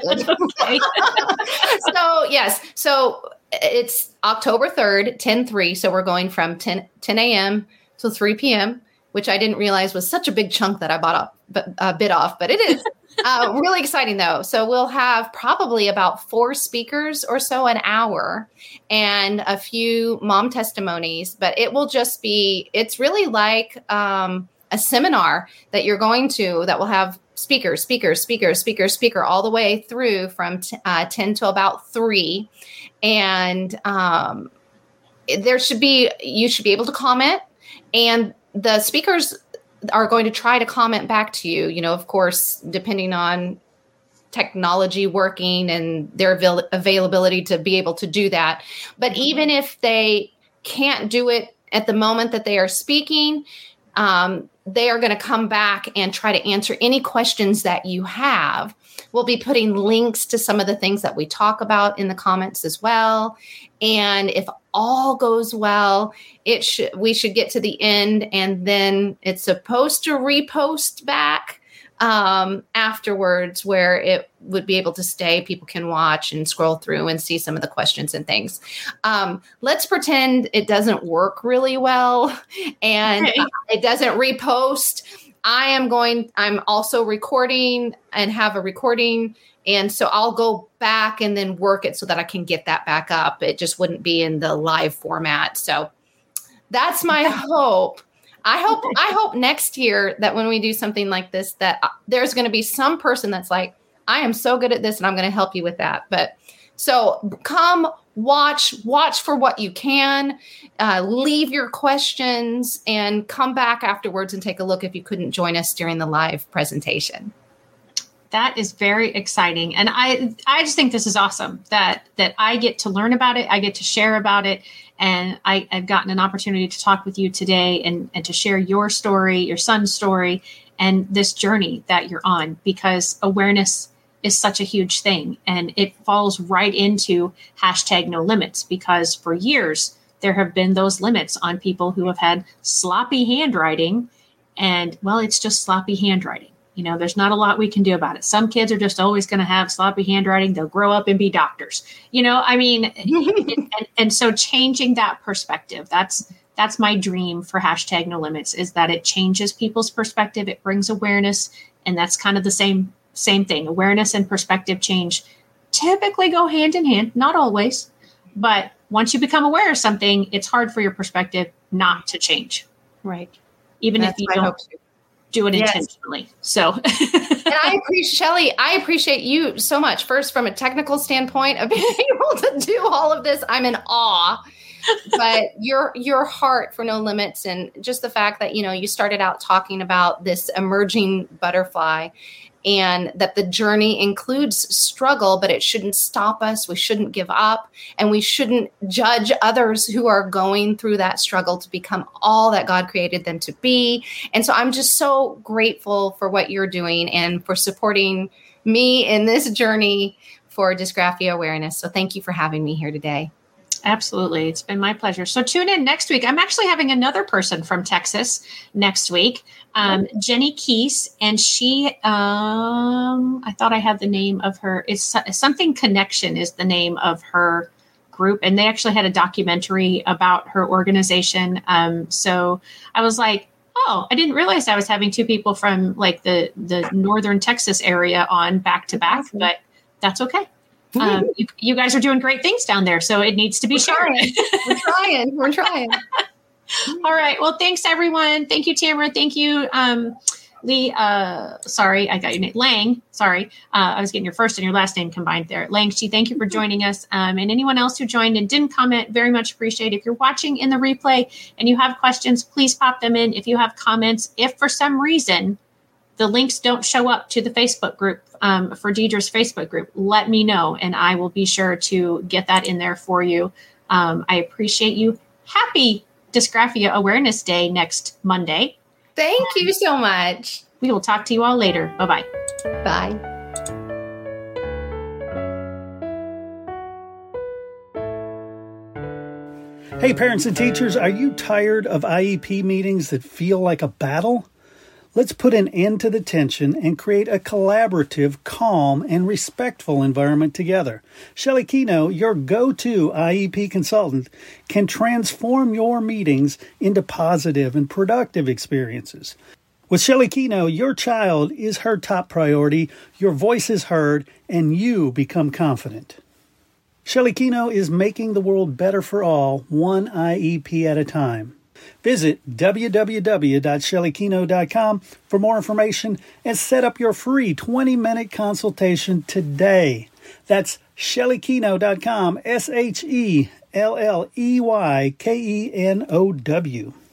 So, yes. So it's October 3rd, 10/3. So we're going from 10 a.m. till 3 p.m., which I didn't realize was such a big chunk that I bit off, but it is really exciting though. So we'll have probably about 4 speakers or so an hour and a few mom testimonies, but it will just be, it's really like a seminar that you're going to that will have speaker all the way through from 10 to about 3. And you should be able to comment, and the speakers are going to try to comment back to you, of course, depending on technology working and their availability to be able to do that. But even if they can't do it at the moment that they are speaking, they are going to come back and try to answer any questions that you have. We'll be putting links to some of the things that we talk about in the comments as well. And if all goes well, we should get to the end, and then it's supposed to repost back afterwards, where it would be able to stay. People can watch and scroll through and see some of the questions and things. Let's pretend it doesn't work really well and it doesn't repost. I'm also recording and have a recording. And so I'll go back and then work it so that I can get that back up. It just wouldn't be in the live format. So that's my hope. I hope next year that when we do something like this, that there's going to be some person that's like, I am so good at this and I'm going to help you with that. But so come watch for what you can, leave your questions and come back afterwards and take a look if you couldn't join us during the live presentation. That is very exciting. And I just think this is awesome that I get to learn about it. I get to share about it. And I've gotten an opportunity to talk with you today and to share your story, your son's story, and this journey that you're on, because awareness is such a huge thing. And it falls right into #NoLimits, because for years there have been those limits on people who have had sloppy handwriting. And well, it's just sloppy handwriting. There's not a lot we can do about it. Some kids are just always going to have sloppy handwriting. They'll grow up and be doctors. And so changing that perspective, that's my dream for #NoLimits, is that it changes people's perspective. It brings awareness. And that's kind of the same thing. Awareness and perspective change typically go hand in hand, not always. But once you become aware of something, it's hard for your perspective not to change. Right. Even if you don't do it intentionally. So, and I appreciate you so much. First, from a technical standpoint of being able to do all of this, I'm in awe. But your heart for No Limits, and just the fact that you started out talking about this emerging butterfly, and that the journey includes struggle, but it shouldn't stop us. We shouldn't give up, and we shouldn't judge others who are going through that struggle to become all that God created them to be. And so I'm just so grateful for what you're doing and for supporting me in this journey for dysgraphia awareness. So thank you for having me here today. Absolutely. It's been my pleasure. So tune in next week. I'm actually having another person from Texas next week, Jenny Keese, and she, I thought I had the name of her. It's Something Connection is the name of her group. And they actually had a documentary about her organization. So I was like, oh, I didn't realize I was having 2 people from like the northern Texas area on back to back, but that's okay. You guys are doing great things down there, so it needs to be shared. We're trying. All right. Well, thanks everyone. Thank you, Tamara. Thank you, Lee. Sorry, I got your name. Lang. Sorry. I was getting your first and your last name combined there. Lang Shi, thank you for joining us. And anyone else who joined and didn't comment, very much appreciate it. If you're watching in the replay and you have questions, please pop them in. If you have comments, if for some reason the links don't show up to the Facebook group, for Deidre's Facebook group, let me know, and I will be sure to get that in there for you. I appreciate you. Happy Dysgraphia Awareness Day next Monday. Thank you so much. We will talk to you all later. Bye-bye. Bye. Hey, parents and teachers, are you tired of IEP meetings that feel like a battle? Let's put an end to the tension and create a collaborative, calm, and respectful environment together. Shelley Keno, your go-to IEP consultant, can transform your meetings into positive and productive experiences. With Shelley Keno, your child is her top priority, your voice is heard, and you become confident. Shelley Keno is making the world better for all, one IEP at a time. Visit www.shelleykeno.com for more information and set up your free 20-minute consultation today. That's shelleykeno.com, SHELLEYKENOW.